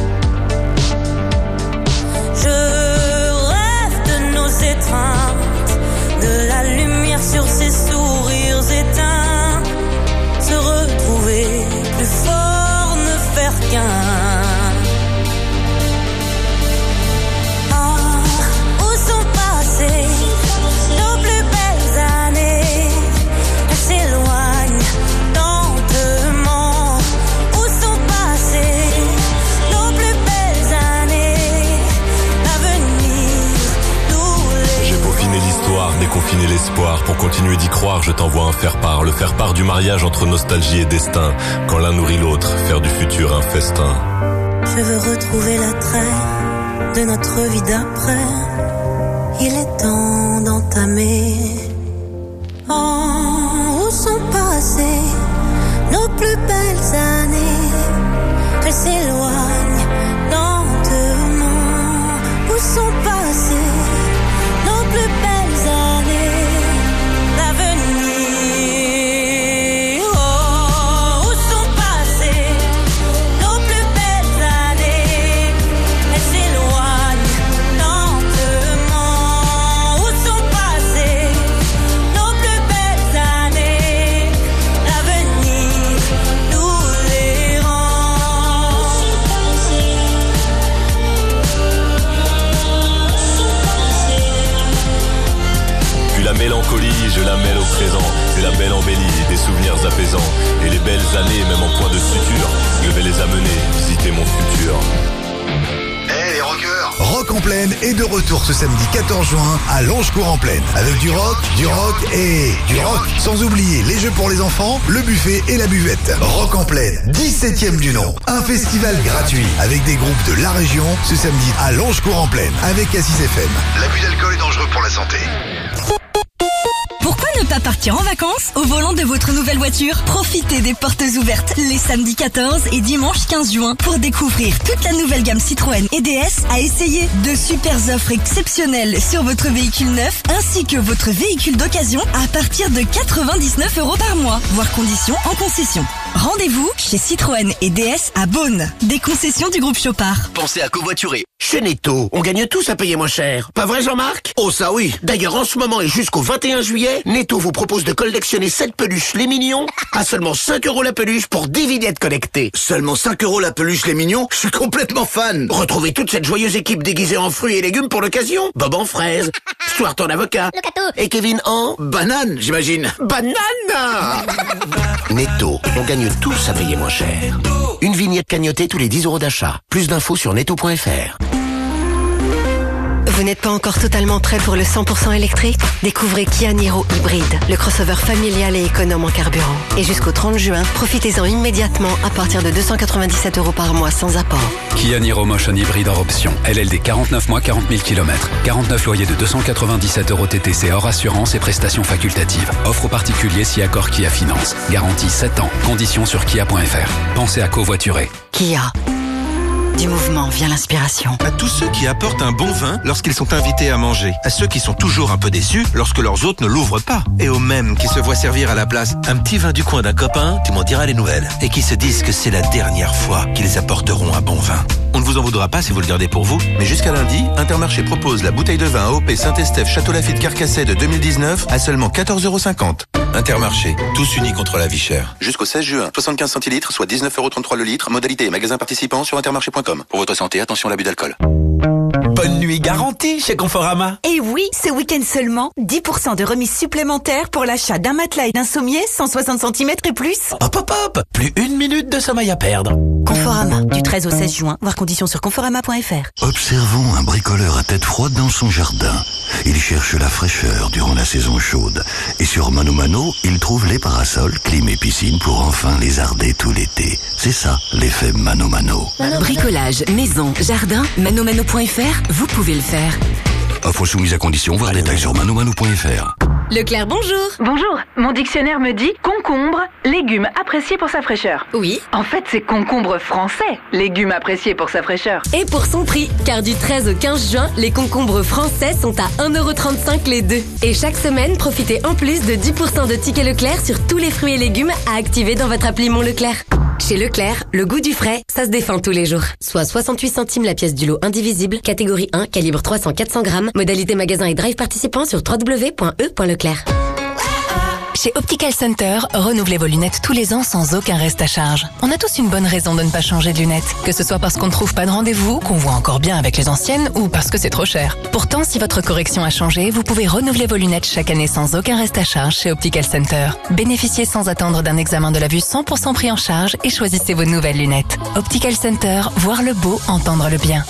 Je rêve de nos étreintes, de la lumière sur ces sourires éteints, se retrouver plus fort, ne faire qu'un. Où sont passées nos plus belles années? Elles s'éloignent lentement. Où sont passées nos plus belles années? L'avenir nous les... J'ai peaufiné l'histoire, déconfiné l'espoir. Pour continuer d'y croire, je t'envoie un faire-part. Le faire-part du mariage entre nostalgie et destin. Quand l'un nourrit l'autre, faire du futur un festin. Je veux retrouver l'attrait de notre vie d'après. Il est temps d'entamer. Où sont passées nos plus belles années? Elles s'éloignent lentement. Où sont passées nos plus belles années? L'avenir. Où sont passées nos plus belles années? Elles s'éloignent lentement. Où sont passées nos plus belles années? L'avenir nous les rend. Puis la mélancolie, je la mêle au présent. C'est la belle embellie, des souvenirs apaisants. Et les belles années, même en point de suture, je vais les amener visiter mon futur. Les rockers, Rock en Plaine est de retour ce samedi 14 juin à Longecourt-en-Plaine. Avec du rock et du rock. Sans oublier les jeux pour les enfants, le buffet et la buvette. Rock en Plaine, 17e du nom. Un festival gratuit avec des groupes de la région ce samedi à Longecourt-en-Plaine avec Cassis FM. L'abus d'alcool est dangereux pour la santé. Pourquoi ne pas partir en vacances au volant de votre nouvelle voiture? Profitez des portes ouvertes les samedis 14 et dimanche 15 juin pour découvrir toute la nouvelle gamme Citroën et DS à essayer. De super offres exceptionnelles sur votre véhicule neuf ainsi que votre véhicule d'occasion à partir de 99 € par mois, voire conditions en concession. Rendez-vous chez Citroën et DS à Beaune, des concessions du groupe Chopard. Pensez à covoiturer. Chez Netto, on gagne tous à payer moins cher. Pas vrai, Jean-Marc? Oh, ça oui. D'ailleurs, en ce moment et jusqu'au 21 juillet, Netto vous propose de collectionner 7 peluches les mignons à seulement 5 € la peluche pour 10 vignettes connectées. Seulement 5 € la peluche les mignons? Je suis complètement fan. Retrouvez toute cette joyeuse équipe déguisée en fruits et légumes pour l'occasion. Bob en fraise, Stuart en avocat. Le gâteau. Et Kevin en... banane, j'imagine. Banane! Netto, on gagne tous à payer moins cher. Une vignette cagnotée tous les 10 € d'achat. Plus d'infos sur netto.fr. Vous n'êtes pas encore totalement prêt pour le 100% électrique? Découvrez Kia Niro Hybride, le crossover familial et économe en carburant. Et jusqu'au 30 juin, profitez-en immédiatement à partir de 297 € par mois sans apport. Kia Niro Motion Hybride hors option. LLD 49 mois, 40 000 km. 49 loyers de 297 € TTC hors assurance et prestations facultatives. Offre aux particuliers si accord Kia Finance. Garantie 7 ans. Conditions sur kia.fr. Pensez à covoiturer. Kia. Du mouvement vient l'inspiration. À tous ceux qui apportent un bon vin lorsqu'ils sont invités à manger. À ceux qui sont toujours un peu déçus lorsque leurs hôtes ne l'ouvrent pas. Et aux mêmes qui se voient servir à la place un petit vin du coin d'un copain, tu m'en diras les nouvelles. Et qui se disent que c'est la dernière fois qu'ils apporteront un bon vin. On ne vous en voudra pas si vous le gardez pour vous, mais jusqu'à lundi, Intermarché propose la bouteille de vin AOP Saint-Estèphe Château Lafite Carcassonne de 2019 à seulement 14,50 €. Intermarché, tous unis contre la vie chère. Jusqu'au 16 juin, 75 centilitres, soit 19,33 € le litre. Modalité et magasin participant sur intermarché.com. Pour votre santé, attention à l'abus d'alcool. Bonne nuit garantie chez Conforama. Et oui, ce week-end seulement, 10% de remise supplémentaire pour l'achat d'un matelas et d'un sommier 160 cm et plus. Hop hop hop, plus une minute de sommeil à perdre. Conforama, du 13 au 16 juin, voir conditions sur conforama.fr. Observons un bricoleur à tête froide dans son jardin. Il cherche la fraîcheur durant la saison chaude. Et sur Mano Mano, il trouve les parasols, clim et piscine pour enfin lézarder tout l'été. C'est ça, l'effet Mano Mano. Bricolage, maison, jardin, manomano.fr, vous pouvez le faire. Offre soumise à condition, voir détails sur manomano.fr. Leclerc, bonjour. Bonjour, mon dictionnaire me dit concombre, légume apprécié pour sa fraîcheur. Oui. En fait, c'est concombre français, légume apprécié pour sa fraîcheur. Et pour son prix, car du 13 au 15 juin, les concombres français sont à 1,35 € les deux. Et chaque semaine, profitez en plus de 10% de tickets Leclerc sur tous les fruits et légumes à activer dans votre appli Mon Leclerc. Chez Leclerc, le goût du frais, ça se défend tous les jours. Soit 68 centimes la pièce du lot indivisible, catégorie 1, calibre 300-400 grammes, modalité magasin et drive participant sur www.e.leclerc. Chez Optical Center, renouvelez vos lunettes tous les ans sans aucun reste à charge. On a tous une bonne raison de ne pas changer de lunettes. Que ce soit parce qu'on ne trouve pas de rendez-vous, qu'on voit encore bien avec les anciennes ou parce que c'est trop cher. Pourtant, si votre correction a changé, vous pouvez renouveler vos lunettes chaque année sans aucun reste à charge chez Optical Center. Bénéficiez sans attendre d'un examen de la vue 100% pris en charge et choisissez vos nouvelles lunettes. Optical Center, voir le beau, entendre le bien.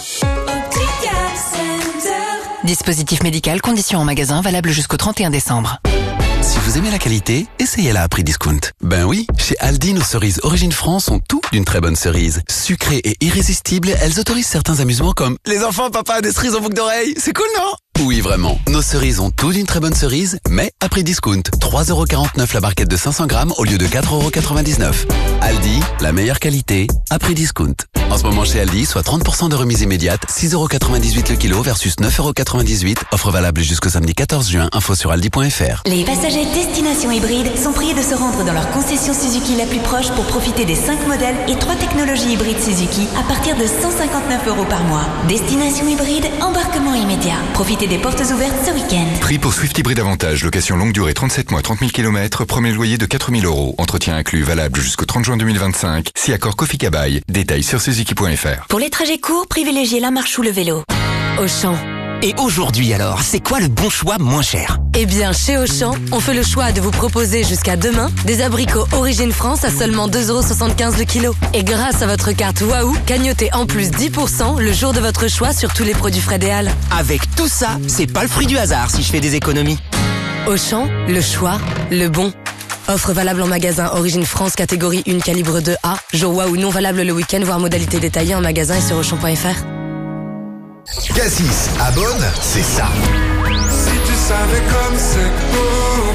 Dispositif médical, conditions en magasin, valable jusqu'au 31 décembre. Si vous aimez la qualité, essayez-la à prix discount. Ben oui, chez Aldi, nos cerises Origine France ont tout d'une très bonne cerise. Sucrées et irrésistibles, elles autorisent certains amusements comme « Les enfants, papa a des cerises en boucle d'oreille, c'est cool, non ?» Oui, vraiment. Nos cerises ont tout d'une très bonne cerise, mais à prix discount. 3,49 € la barquette de 500 grammes au lieu de 4,99 €. Aldi, la meilleure qualité, à prix discount. En ce moment chez Aldi, soit 30% de remise immédiate, 6,98 € le kilo versus 9,98 €. Offre valable jusqu'au samedi 14 juin. Info sur aldi.fr. Les passagers Destination Hybride sont priés de se rendre dans leur concession Suzuki la plus proche pour profiter des 5 modèles et 3 technologies hybrides Suzuki à partir de 159 € par mois. Destination Hybride, embarquement immédiat. Profitez des portes ouvertes ce week-end. Prix pour Swift Hybride Avantage, location longue durée 37 mois, 30 000 km, premier loyer de 4 000 €. Entretien inclus, valable jusqu'au 30 juin 2025. Si accord Kofi Kabaï. Détails sur suzuki.fr. Pour les trajets courts, privilégiez la marche ou le vélo. Auchan. Et aujourd'hui alors, c'est quoi le bon choix moins cher? Eh bien, chez Auchan, on fait le choix de vous proposer jusqu'à demain des abricots Origine France à seulement 2,75 € le kilo. Et grâce à votre carte Waouh, cagnotez en plus 10% le jour de votre choix sur tous les produits Frédéal. Avec tout ça, c'est pas le fruit du hasard si je fais des économies. Auchan, le choix, le bon. Offre valable en magasin Origine France catégorie 1 calibre 2A. Jour Waouh non valable le week-end, voire modalité détaillée en magasin et sur Auchan.fr. Cassis à Bonne, c'est ça. Si tu savais comme c'est beau,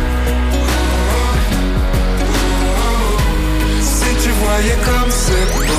si tu voyais comme c'est beau.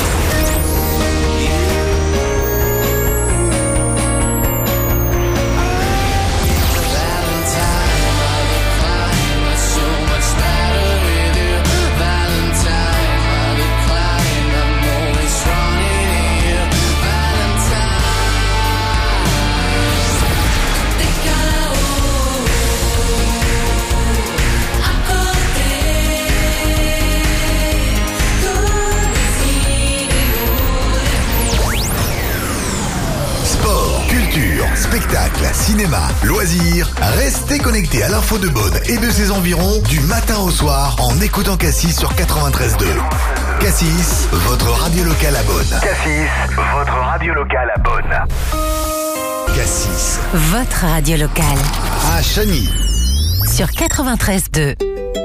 Spectacles, cinéma, loisirs, restez connectés à l'info de Bonne et de ses environs du matin au soir en écoutant Cassis sur 93.2. Cassis, votre radio locale à Bonne. Cassis, votre radio locale à Bonne. Cassis. Votre radio locale. À Chagny. Sur 93.2.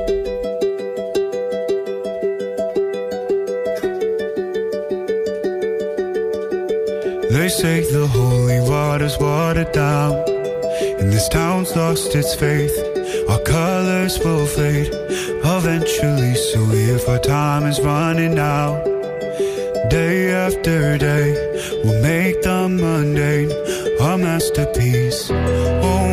They say the holy water's watered down, and this town's lost its faith. Our colors will fade eventually, so if our time is running out, day after day, we'll make the mundane a masterpiece. Oh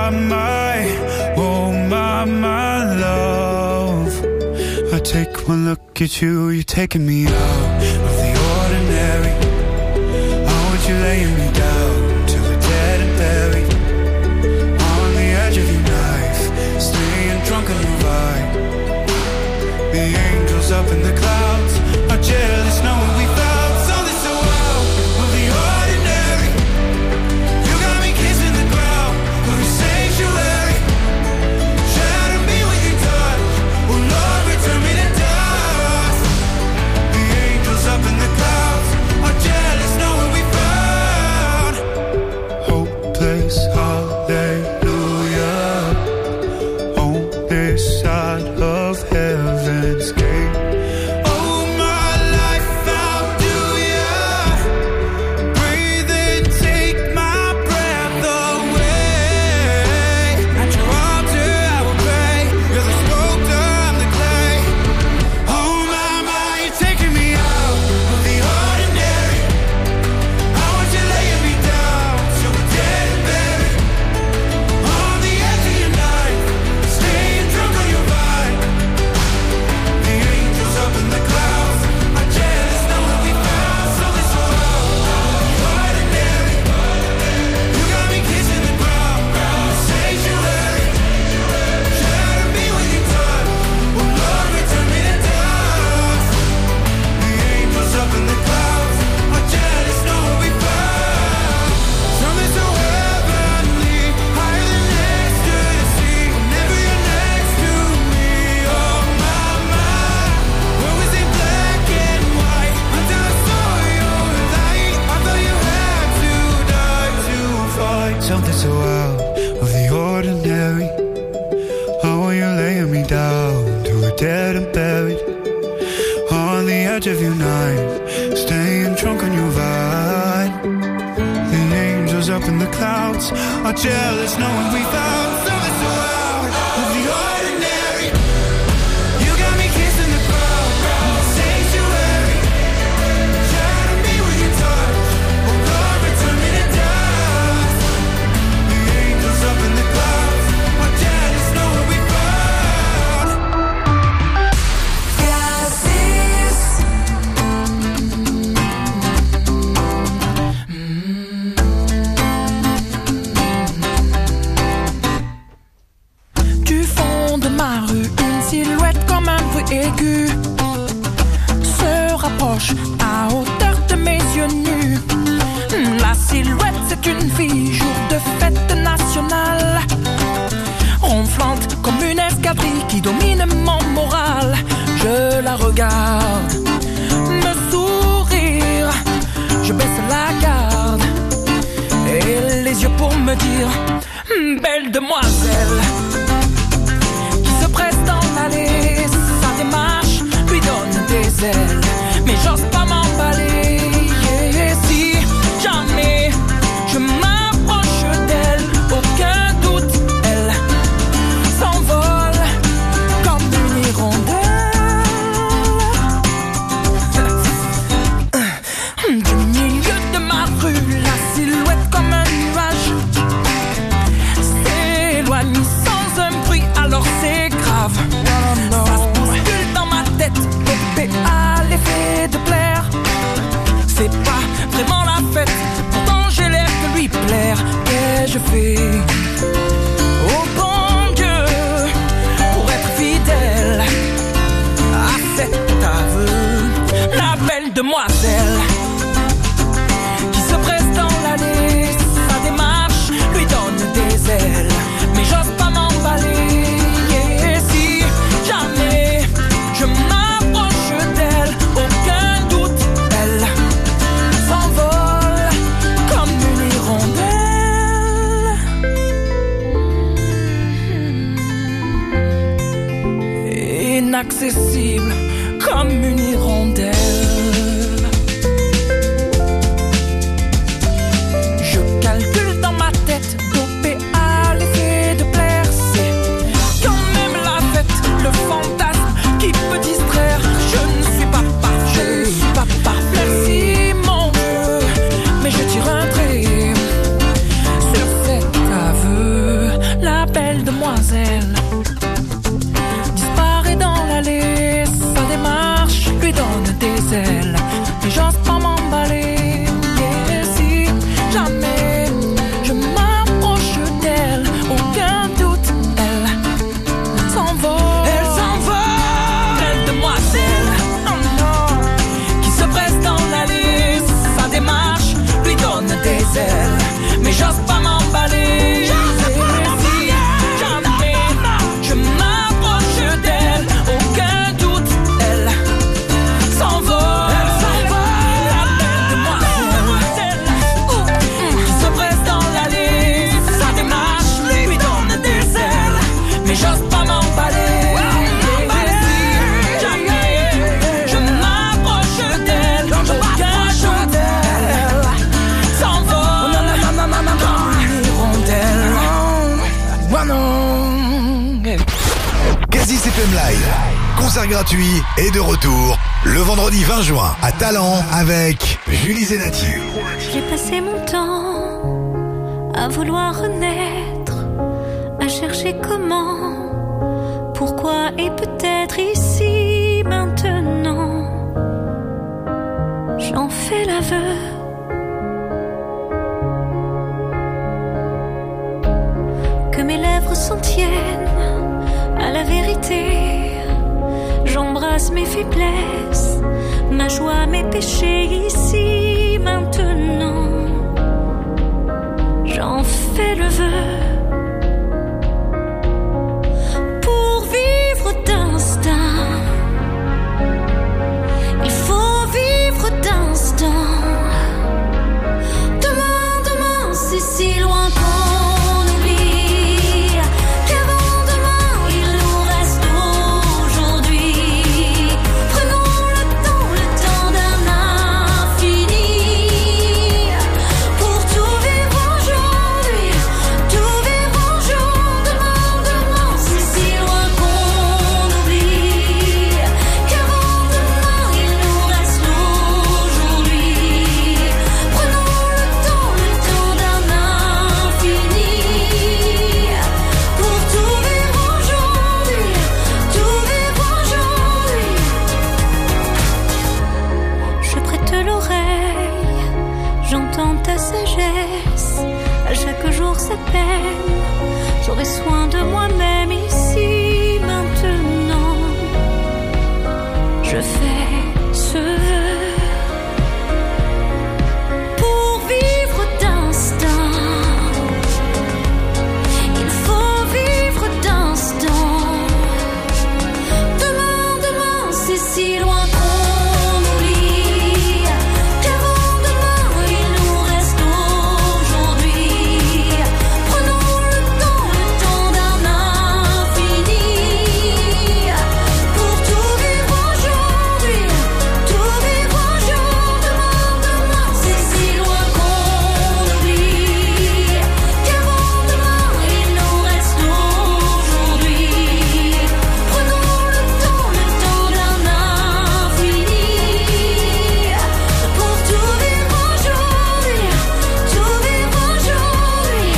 my love, I take one look at you, you're taking me out of the ordinary. You're laying me down to a dead and buried on the edge of your knife, staying drunk on your vibe. The angels up in the clouds are jealous knowing we found something so out of the ordinary. You got me kissing the ground of your sanctuary. Shatter me with your touch, oh Lord, return me to dust. The angels up in the clouds are jealous knowing we hopeless, hallelujah, on this side of heaven's gate. Oh, my life, how do ya breathe and take my breath away? At your altar I will pray, you're the sculptor, I'm the clay. Oh my, you're taking me out of the ordinary. I want you laying me down to a dead and buried on the edge of your knife, staying drunk on your vibe. The angels up in the clouds are jealous knowing we found something so out of the ordinary. You got me kissing the ground, sanctuary. Shatter me with your touch, oh Lord, return me to dust. The angels up in the clouds are jealous knowing we found something so heavenly, higher than ecstasy. Whenever you're next to me, oh my, where was it black and white until I saw your light? I thought you had to die to fight something so out of the ordinary. How are you laying me down to a dead and buried on the edge of your knife, staying drunk on your vibe. The angels up in the clouds are jealous knowing we found something so out of the ordinary. You got me kissing the ground, sanctuary. Shatter me with your touch, oh Lord, return me to dust. The angels up in the clouds are jealous knowing we found. Du fond de ma rue, une silhouette comme un bruit aigu se rapproche à hauteur de mes yeux nus. La silhouette, c'est une fille, jour de fête nationale, ronflante comme une escadrille qui domine mon moral. Je la regarde, me sourire, je baisse la garde et les yeux pour me dire: belle demoiselle. Qui se presse dans l'allée, sa démarche lui donne des ailes, mais j'ose pas m'emballer. Et si jamais je m'approche d'elle, aucun doute, elle s'envole comme une hirondelle. Du milieu de ma rue, la silhouette comme un nuage s'éloigne sans un bruit, alors c'est grave. Ça se bouscule dans ma tête, bébé a l'effet de plaire. C'est pas vraiment la fête, pourtant j'ai l'air de lui plaire. Qu'ai-je fait, oh bon Dieu, pour être fidèle à cet aveu? La belle demoiselle qui se presse dans l'allée, sa démarche lui donne des ailes, mais j'ose pas m'emballer. Et si jamais je m'approche d'elle, aucun doute, elle s'envole comme une hirondelle. inaccessible comme une hirondelle. Je calcule dans ma tête, dopé à l'effet de plaire. C'est quand même la fête, le fantasme qui peut distraire. Je ne suis pas parfait, je ne suis pas parfait. Merci mon Dieu, mais je tire un trait sur cet aveu. La belle demoiselle disparaît dans l'allée, sa démarche lui donne des ailes. Mais j'ose pas m'emballer. Et si jamais je m'approche d'elle, aucun doute, elle s'envole. Elle s'envole. Belle demoiselle, oh non, qui se presse dans l'allée, sa démarche lui donne des ailes. Mais j'ose pas m'emballer. Cassis FM Live, concert gratuit est de retour le vendredi 20 juin à Talent avec Julie Zenati. J'ai passé mon temps à vouloir renaître, à chercher comment, pourquoi et peut-être ici maintenant. J'en fais l'aveu. Que mes lèvres s'en tiennent à la vérité. J'embrasse mes faiblesses, ma joie, mes péchés ici maintenant. J'en fais le vœu. Pour vivre d'instinct, il faut vivre d'instant. Demain, demain, c'est si loin qu'on oublie qu'avant demain, il nous reste aujourd'hui. Prenons le temps d'un infini pour tout vivre aujourd'hui, tout vivre en jour. Demain, demain, c'est si loin qu'on oublie qu'avant demain, il nous reste aujourd'hui. Prenons le temps d'un infini pour tout vivre aujourd'hui, tout vivre aujourd'hui. Je prête l'oreille, j'entends ta sagesse. À chaque jour sa peine, j'aurai soin de moi-même ici maintenant. Je fais ce vœu. Pour vivre d'instinct, il faut vivre d'instant. Demain, demain, c'est si loin qu'on oublie qu'avant demain, il nous reste aujourd'hui. Prenons le temps d'un infini pour tout vivre aujourd'hui, tout vivre un jour. Demain, demain, c'est si loin qu'on oublie qu'avant demain, il nous reste aujourd'hui. Prenons le temps d'un infini pour tout vivre aujourd'hui, tout vivre aujourd'hui.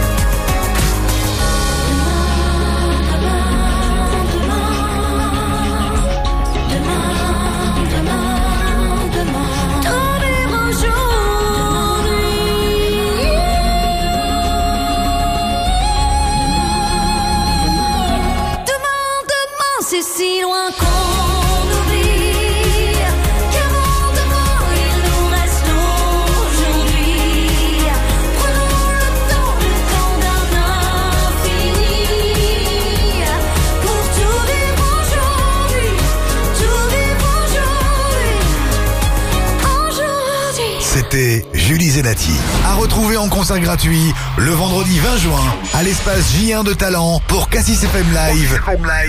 C'est si loin qu'on oublie qu'avant demain, il nous reste aujourd'hui. Prenons le temps d'un infini pour tout vivre aujourd'hui, tout vivre aujourd'hui. C'était Julie Zenati. À retrouver en concert gratuit le vendredi 20 juin à l'espace J1 de Talent pour Cassis FM Live.